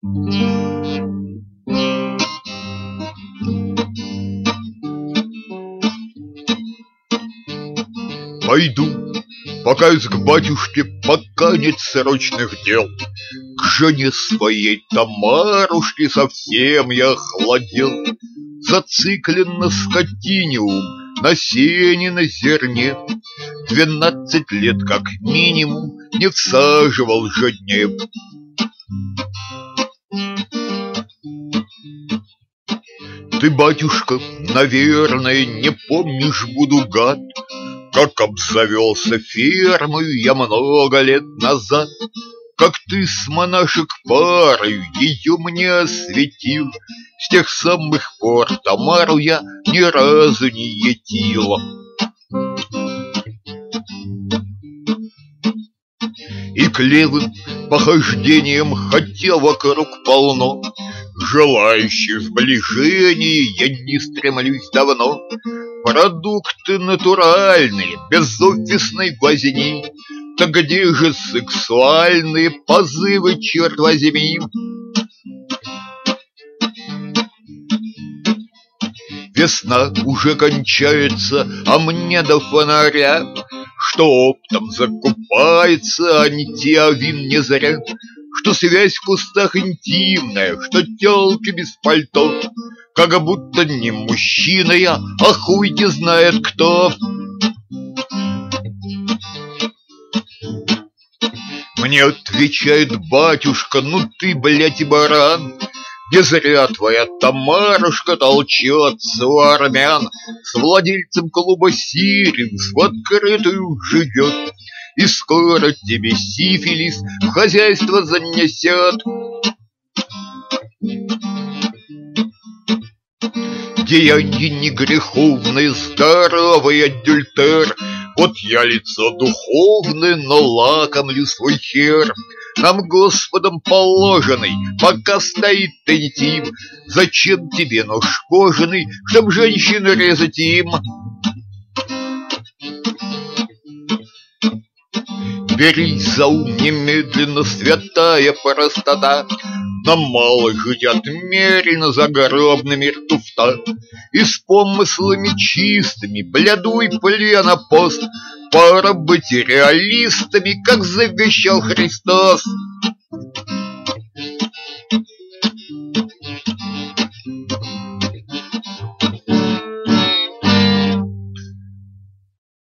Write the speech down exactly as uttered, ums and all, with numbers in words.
Пойду, покаюсь к батюшке, пока нет срочных дел. К жене своей Тамарушке совсем я охладел. Зациклен на скотине ум, на сене, на зерне. Двенадцать лет как минимум не всаживал же дне. Ты, батюшка, наверное, не помнишь, буду гад, как обзавелся фермою я много лет назад, как ты с монашек парою ее мне осветил. С тех самых пор Тамару я ни разу не етила. И к левым похождениям, хотя вокруг полно желающих сближения, я не стремлюсь давно. Продукты натуральные, без офисной возни. Так где же сексуальные позывы, черт возьми? Весна уже кончается, а мне до фонаря, что оптом закупается, а не теовин не зря, что связь в кустах интимная, что тёлки без пальто, как будто не мужчина я, а хуй не знает кто. Мне отвечает батюшка: ну ты, блядь, и баран. Не зря твоя Тамарушка толчется у армян, с владельцем клуба «Сириус» в открытую живет, и скоро тебе сифилис в хозяйство занесет. Деяние не греховное, здоровый адюльтер. Вот я лицо духовное, но лакомлю свой хер. Нам Господом положенный, пока стоит интим. Зачем тебе нож кожаный, чтоб женщин резать им? Берись за ум немедленно, святая простота. На мало жить отмерено загробными ртуфта. И с помыслами чистыми блядуй пленопост. Пора быть реалистами, как завещал Христос.